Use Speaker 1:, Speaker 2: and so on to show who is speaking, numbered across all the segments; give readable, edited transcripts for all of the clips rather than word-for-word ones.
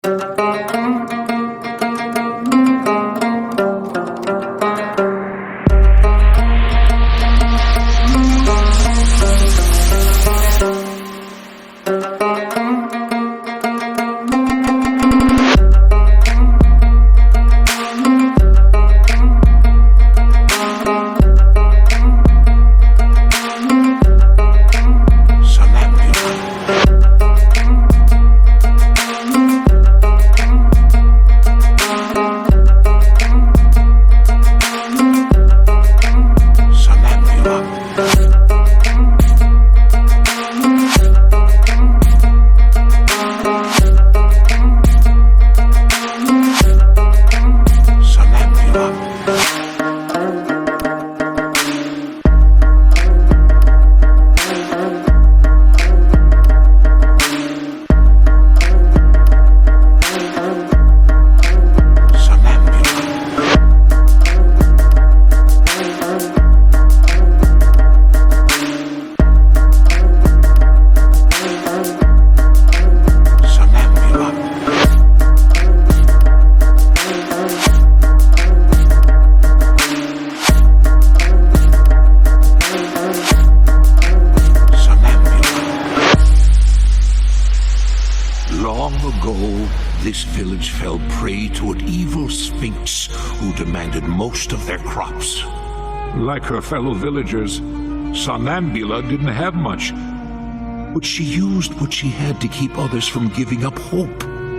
Speaker 1: Long ago, this village fell prey to an evil sphinx who demanded most of their crops.
Speaker 2: Like her fellow villagers, Somnambula didn't have much.
Speaker 1: But she used what she had to keep others from giving up hope.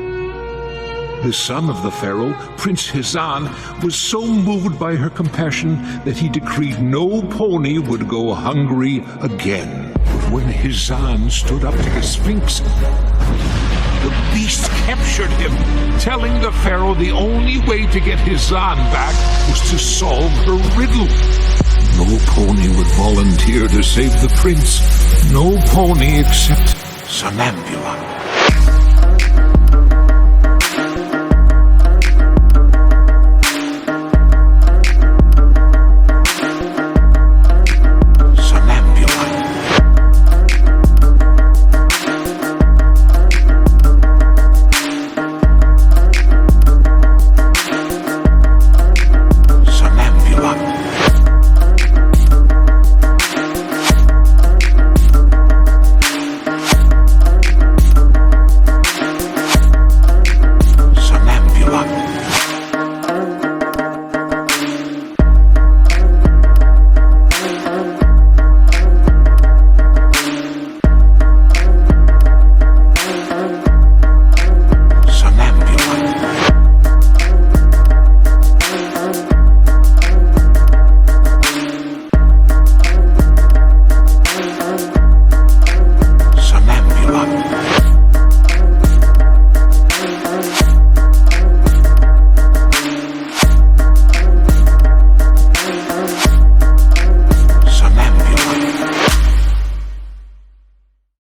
Speaker 2: The son of the pharaoh, Prince Hizan, was so moved by her compassion that he decreed no pony would go hungry again.
Speaker 1: But when Hizan stood up to the sphinx, the beast captured him,
Speaker 2: telling the pharaoh the only way to get Hizan back was to solve her riddle.
Speaker 1: No pony would volunteer to save the prince.
Speaker 2: No pony except
Speaker 1: Somnambula.